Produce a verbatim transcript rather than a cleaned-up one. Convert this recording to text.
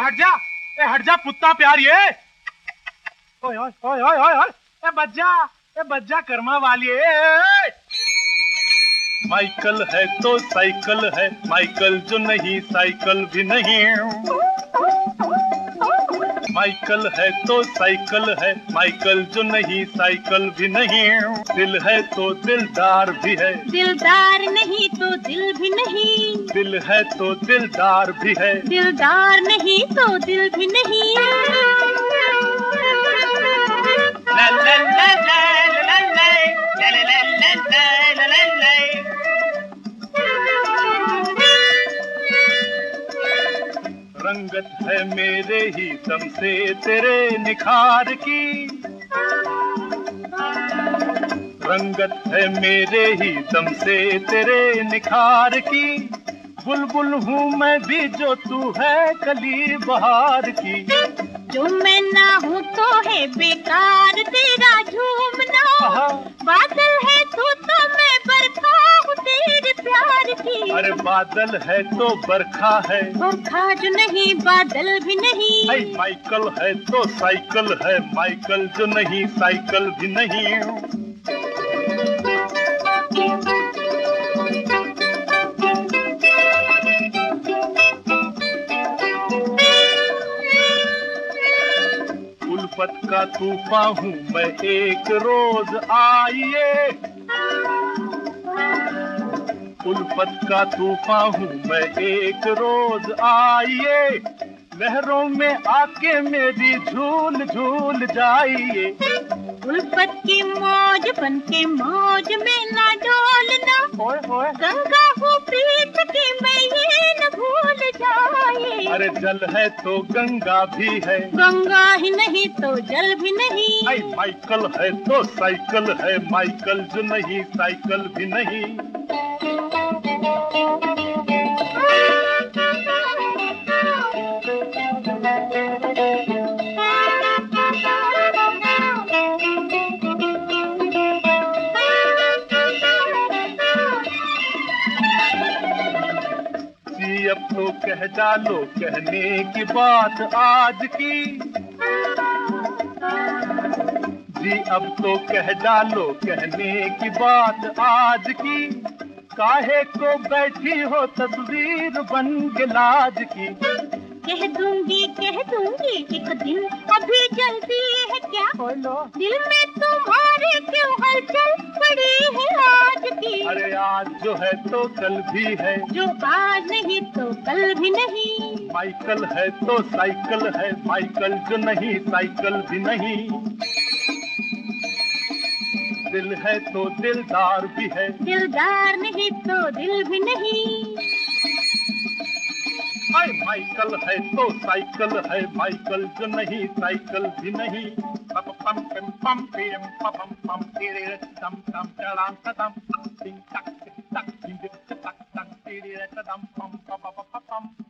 हट जा, ए हट जा पुत्ता प्यार ये। ओए ओए ओए ओए ओए ओए, ए बच जा, ए बच जा कर्मा वाली। माइकल है तो साइकिल है, माइकल जो नहीं साइकिल भी नहीं। माइकल है तो साइकिल है, माइकल जो नहीं साइकिल भी नहीं। दिल है तो दिलदार भी है, दिलदार नहीं तो दिल भी नहीं। दिल है तो दिलदार भी है, दिलदार नहीं तो दिल भी नहीं। ला ला ला ला ला ला ला ला ला ला ला। रंगत है मेरे ही दम से तेरे निखार की। रंगत है मेरे ही दम से तेरे निखार की। बुलबुल हूँ मैं भी जो तू है कली बहार की। जो मैं ना हूँ तो है बेकार तेरा झूमना। बादल है तू तो मैं बरखा हूँ तेरे प्यार की। अरे बादल है तो बरखा है, बरखा जो नहीं बादल भी नहीं। आई माइकल है तो साइकिल है, माइकल जो नहीं साइकिल भी नहीं। उल्फत का तूफान हूँ मैं एक रोज आइए। उल्फत का तूफान हूँ मैं एक रोज आइए। लहरों में आके मेरी झूल झूल जाइए। उल्फत की मौज बन के मौज में ना डोलना। ओए ओए, गंगा हूँ प्रीत की मैं ये न भूल जाए। अरे जल है तो गंगा भी है, गंगा ही नहीं तो जल भी नहीं। आई माइकल है तो साइकिल है, माइकल जो नहीं साइकिल भी नहीं। जी अब तो कह डालो कहने की बात आज की। जी अब तो कह डालो कहने की बात आज की। काहे को बैठी हो तस्वीर बन के लाज की। कह दूंगी कह दूंगी एक दिन, अभी जल्दी है क्या। दिल में तुम्हारे क्यों हलचल पड़ी है आज की। अरे आज जो है तो कल भी है, जो आज नहीं तो कल भी नहीं। माइकल है तो साइकिल है, माइकल जो नहीं साइकिल भी नहीं। दिल है तो दिलदार भी है, दिलदार नहीं तो दिल भी नहीं। हाय माइकल है तो साइकिल है, माइकल जो नहीं साइकिल भी नहीं। पम पम पम पम पम पम पम तेरे तम तम तड़ाम तम टिंग टक टक टिंग टक टक तेरे तम पम पम पम पम।